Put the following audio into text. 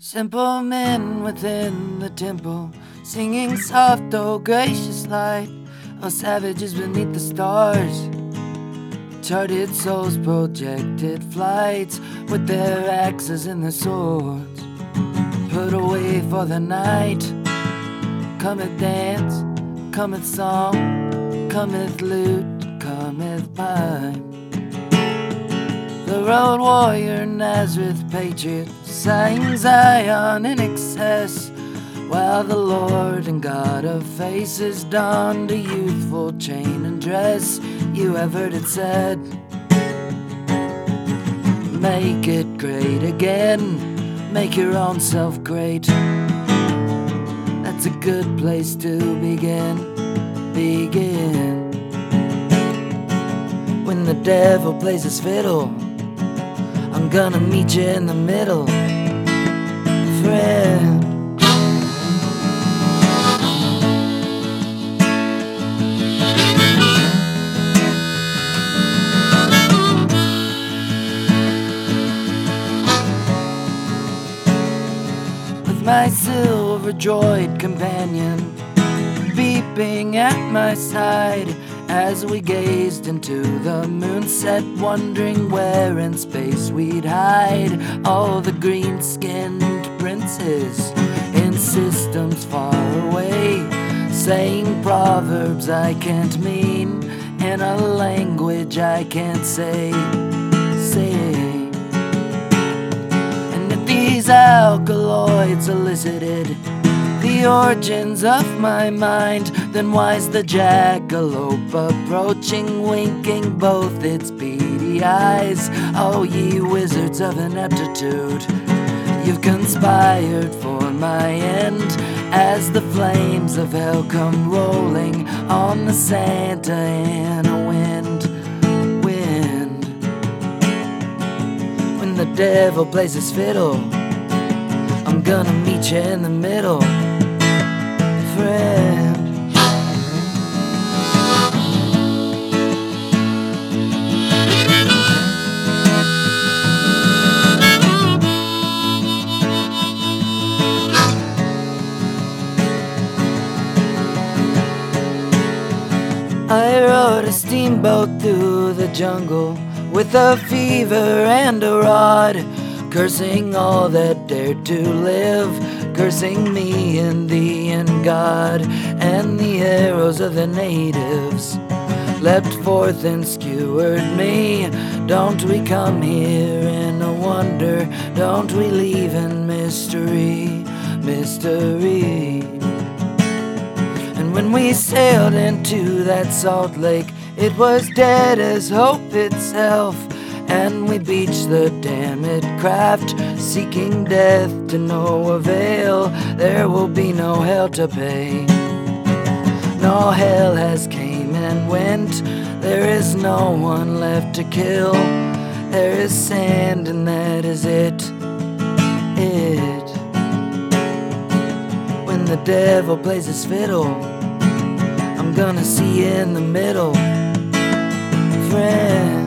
Simple men within the temple, singing soft, oh gracious light, oh savages beneath the stars. Charted souls projected flights, with their axes and their swords. Put away for the night. Cometh dance, cometh song, cometh lute, cometh pipe. The road warrior, Nazareth patriot, sang Zion in excess, while the Lord and God of faces donned a youthful chain and dress. You have heard it said, make it great again, make your own self great. That's a good place to begin. When the devil plays his fiddle, I'm gonna meet you in the middle, friend. With my silver droid companion beeping at my side, as we gazed into the moonset, wondering where in space we'd hide. All the green-skinned princes in systems far away, saying proverbs I can't mean in a language I can't say. And if these alkaloids elicited the origins of my mind, then why's the jackalope approaching, winking both its beady eyes? Oh, ye wizards of ineptitude, you've conspired for my end, as the flames of hell come rolling on the Santa Ana wind. When the devil plays his fiddle, I'm gonna meet you in the middle, friend. I rode a steamboat through the jungle with a fever and a rod, cursing all that dared to live, cursing me and thee and God. And the arrows of the natives leapt forth and skewered me. Don't we come here in a wonder, don't we leave in mystery, mystery. And when we sailed into that salt lake, it was dead as hope itself, and we beached the damned craft, seeking death to no avail. There will be no hell to pay. No hell has came and went. There is no one left to kill. There is sand and that is it. When the devil plays his fiddle, I'm gonna see you in the middle, friend.